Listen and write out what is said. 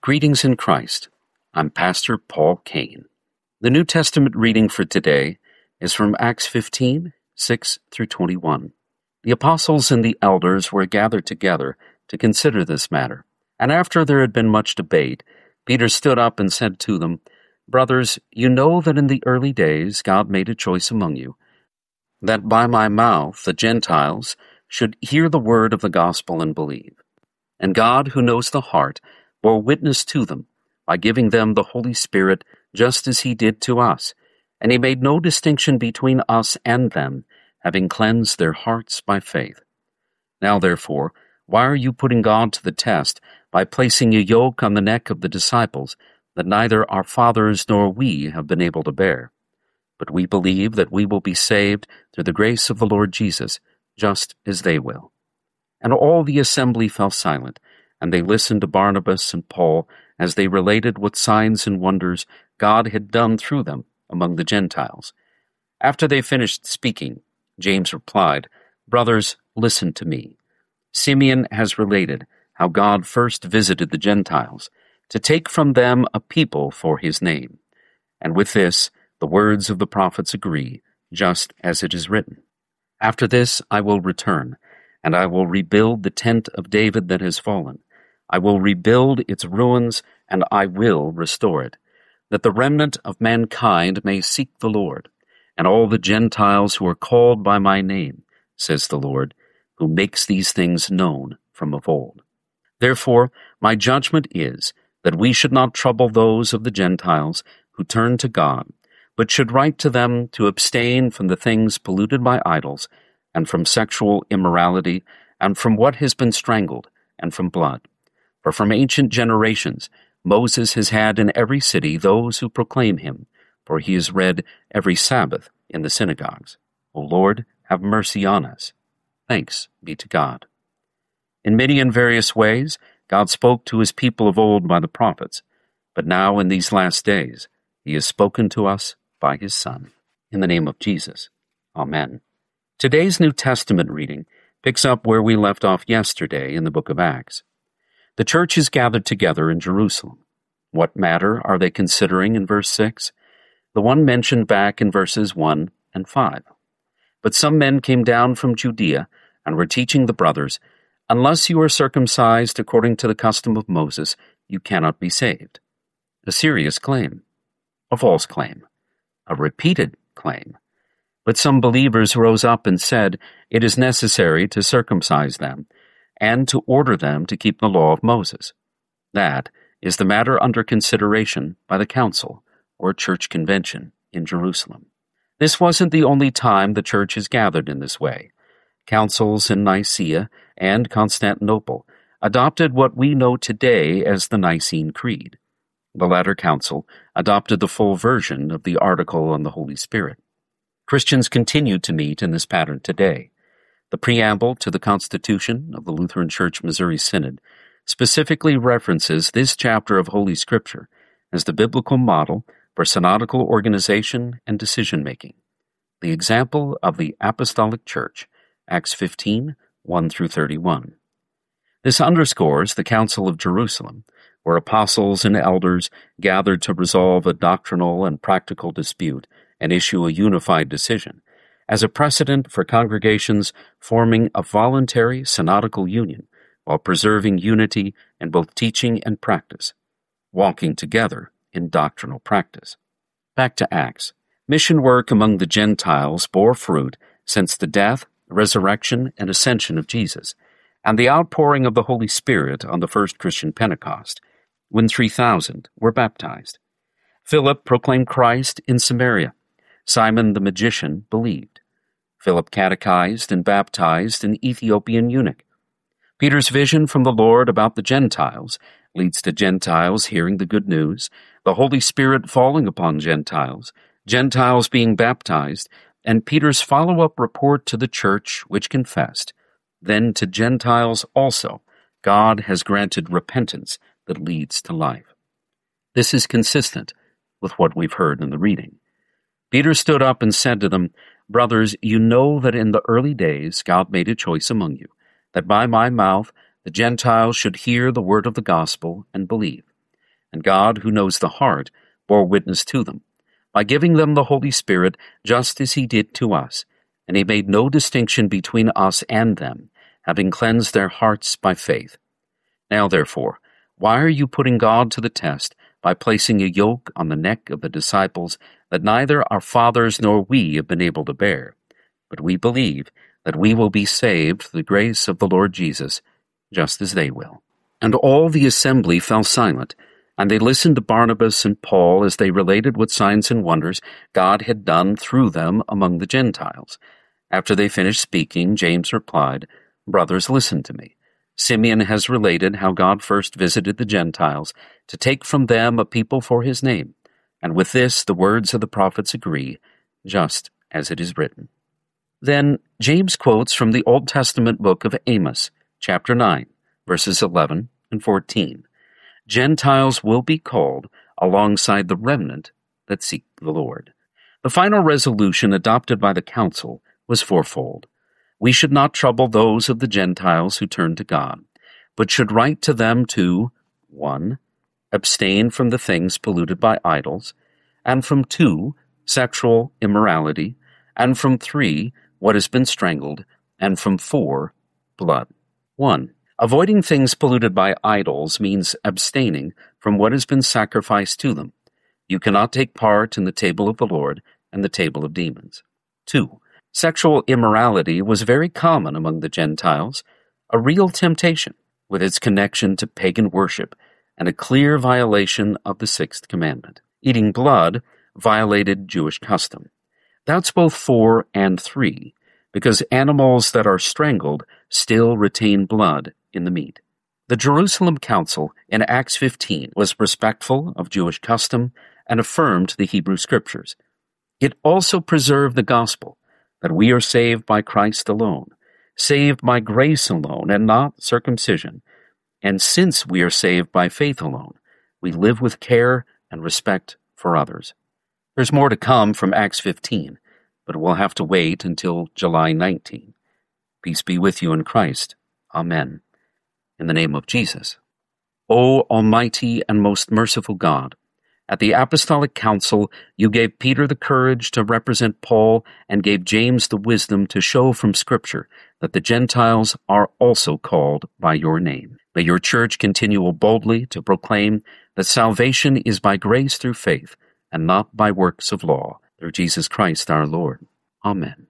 Greetings in Christ. I'm Pastor Paul Kane. The New Testament reading for today is from Acts 15, 6 through 21. The apostles and the elders were gathered together to consider this matter, and after there had been much debate, Peter stood up and said to them, "Brothers, you know that in the early days God made a choice among you, that by my mouth the Gentiles should hear the word of the gospel and believe. And God, who knows the heart, bore witness to them by giving them the Holy Spirit just as he did to us, and he made no distinction between us and them, having cleansed their hearts by faith. Now therefore, why are you putting God to the test by placing a yoke on the neck of the disciples that neither our fathers nor we have been able to bear? But we believe that we will be saved through the grace of the Lord Jesus, just as they will." And all the assembly fell silent, and they listened to Barnabas and Paul as they related what signs and wonders God had done through them among the Gentiles. After they finished speaking, James replied, "Brothers, listen to me. Simeon has related how God first visited the Gentiles to take from them a people for his name. And with this, the words of the prophets agree, just as it is written. After this I will return, and I will rebuild the tent of David that has fallen. I will rebuild its ruins, and I will restore it, that the remnant of mankind may seek the Lord, and all the Gentiles who are called by my name, says the Lord, who makes these things known from of old. Therefore, my judgment is that we should not trouble those of the Gentiles who turn to God, but should write to them to abstain from the things polluted by idols, and from sexual immorality, and from what has been strangled, and from blood. For from ancient generations Moses has had in every city those who proclaim him, for he is read every Sabbath in the synagogues. O Lord, have mercy on us. Thanks be to God." In many and various ways, God spoke to his people of old by the prophets, but now in these last days he has spoken to us by his Son. In the name of Jesus. Amen. Today's New Testament reading picks up where we left off yesterday in the book of Acts. The church is gathered together in Jerusalem. What matter are they considering in verse 6? The one mentioned back in verses 1 and 5. But some men came down from Judea and were teaching the brothers, "Unless you are circumcised according to the custom of Moses, you cannot be saved." A serious claim. A false claim. A repeated claim. But some believers rose up and said, "It is necessary to circumcise them, and to order them to keep the law of Moses." That is the matter under consideration by the council, or church convention, in Jerusalem. This wasn't the only time the church is gathered in this way. Councils in Nicaea and Constantinople adopted what we know today as the Nicene Creed. The latter council adopted the full version of the article on the Holy Spirit. Christians continue to meet in this pattern today. The preamble to the Constitution of the Lutheran Church Missouri Synod specifically references this chapter of Holy Scripture as the biblical model for synodical organization and decision-making. The example of the Apostolic Church, Acts 15, 1 through 31. This underscores the Council of Jerusalem, where apostles and elders gathered to resolve a doctrinal and practical dispute and issue a unified decision, as a precedent for congregations forming a voluntary synodical union while preserving unity in both teaching and practice, walking together in doctrinal practice. Back to Acts. Mission work among the Gentiles bore fruit since the death, resurrection, and ascension of Jesus, and the outpouring of the Holy Spirit on the first Christian Pentecost, when 3,000 were baptized. Philip proclaimed Christ in Samaria. Simon the magician believed. Philip catechized and baptized an Ethiopian eunuch. Peter's vision from the Lord about the Gentiles leads to Gentiles hearing the good news, the Holy Spirit falling upon Gentiles, Gentiles being baptized, and Peter's follow-up report to the church which confessed, "Then to Gentiles also God has granted repentance that leads to life." This is consistent with what we've heard in the reading. Peter stood up and said to them, "Brothers, you know that in the early days God made a choice among you, that by my mouth the Gentiles should hear the word of the gospel and believe. And God, who knows the heart, bore witness to them, by giving them the Holy Spirit, just as he did to us. And he made no distinction between us and them, having cleansed their hearts by faith. Now therefore, why are you putting God to the test by placing a yoke on the neck of the disciples that neither our fathers nor we have been able to bear? But we believe that we will be saved through the grace of the Lord Jesus, just as they will. And all the assembly fell silent, and they listened to Barnabas and Paul as they related what signs and wonders God had done through them among the Gentiles. After they finished speaking, James replied, "Brothers, listen to me. Simeon has related how God first visited the Gentiles to take from them a people for his name, and with this the words of the prophets agree, just as it is written." Then James quotes from the Old Testament book of Amos, chapter 9, verses 11 and 14. Gentiles will be called alongside the remnant that seek the Lord. The final resolution adopted by the council was fourfold. We should not trouble those of the Gentiles who turn to God, but should write to them to 1. Abstain from the things polluted by idols, and from 2. Sexual immorality, and from 3. What has been strangled, and from 4. Blood. 1. Avoiding things polluted by idols means abstaining from what has been sacrificed to them. You cannot take part in the table of the Lord and the table of demons. 2. Sexual immorality was very common among the Gentiles, a real temptation with its connection to pagan worship and a clear violation of the sixth commandment. Eating blood violated Jewish custom. That's both 4 and 3, because animals that are strangled still retain blood in the meat. The Jerusalem Council in Acts 15 was respectful of Jewish custom and affirmed the Hebrew Scriptures. It also preserved the gospel, that we are saved by Christ alone, saved by grace alone and not circumcision. And since we are saved by faith alone, we live with care and respect for others. There's more to come from Acts 15, but we'll have to wait until July 19. Peace be with you in Christ. Amen. In the name of Jesus. O Almighty and most merciful God, at the Apostolic Council you gave Peter the courage to represent Paul and gave James the wisdom to show from Scripture that the Gentiles are also called by your name. May your church continue boldly to proclaim that salvation is by grace through faith and not by works of law, through Jesus Christ our Lord. Amen.